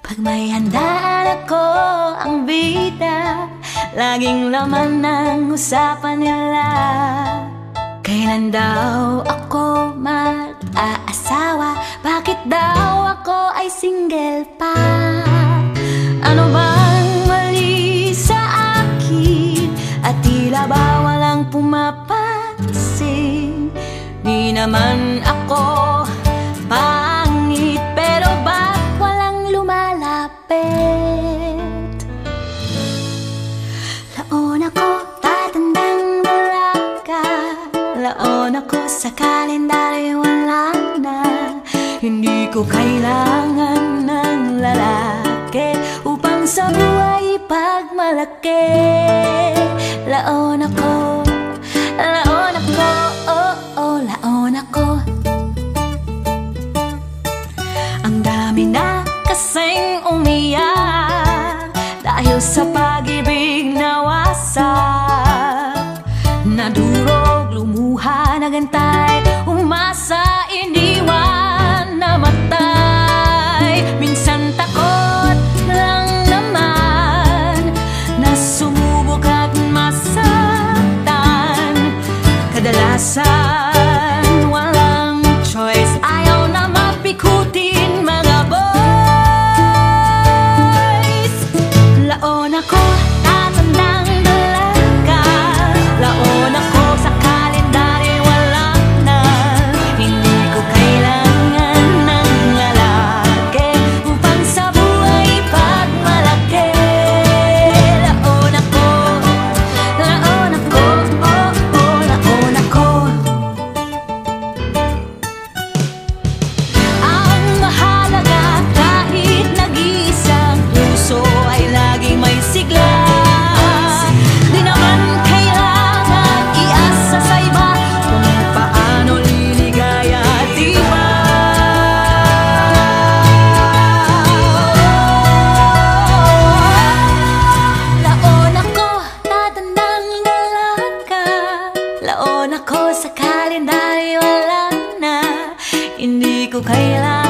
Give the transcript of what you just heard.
Pag may handaan ako, ang bida laging laman ng usapan nila. Kailan daw ako mag-aasawa? Bakit daw ako ay single pa? Ano bang mali sa akin? At tila ba walang pumapansin? Di naman ako pangit, pero ba't walang lumalapit? Laon ako, tatandang dalaga. Laon ako, sa kalendaryo wala na. Hindi ko kailangan ng lalaki upang sa buhay ipagmalaki. Laon ako, laon ako, oh, oh, laon ako. Ang dami na kasing umiyak dahil sa pag-ibig na wasak. Nadurog, lumuha, nagantay, umasa, iniwan, namatay. Minsan takot lang naman na sumubok at masaktan. Kadalasan walang choice, ayaw na mapikutin mga boys. Laon ako, tatandang dalaga. Laon ako, sa kalendaryo wala na. Hindi ko kailangan ng lalaki upang sa buhay pagmalaki. Laon ako, oh, oh, laon ako. Ang mahalaga, kahit nag-iisang puso ay laging may sigla. Di naman kailangan iasa sa iba kung paano liligaya, di ba? Laon ako, tatandang dalaga. Laon ako, sa kalendaryo wala na. Hindi ko kailangan